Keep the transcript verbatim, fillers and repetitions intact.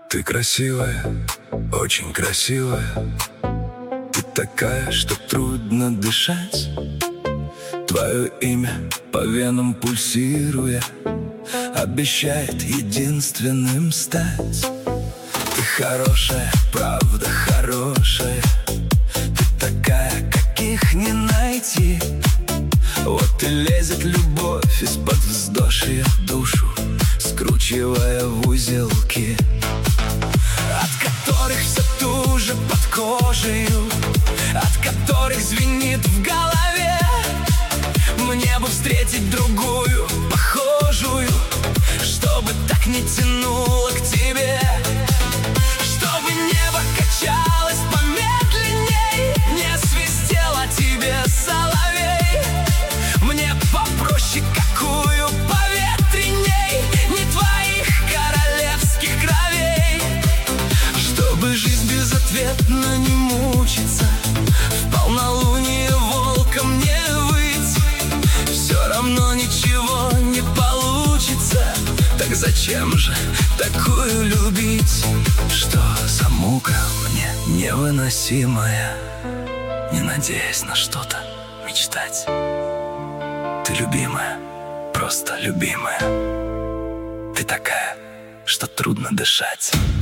Ты красивая, очень красивая. Ты такая, что трудно дышать. Твое имя по венам пульсируя обещает единственным стать. Ты хорошая, правда хорошая. Ты такая, каких не найти. Вот и лезет любовь из-под вздошья душу, скручивая в узелки, от которых все туже под кожею, от которых звенит в голове. Мне бы встретить другую, похожую, чтобы так не тянуло к тебе, чтобы небо качалось помедленней, не свистел о тебе соловей. Мне попроще, какую поветренней, не твоих королевских кровей. Чтобы жизнь безответно не мучиться, в полнолуние волком не выть. Все равно ничего не получится. Так зачем же такую любить? Что за мука мне невыносимая, не надеясь на что-то мечтать. Ты любимая, просто любимая. Ты такая, что трудно дышать.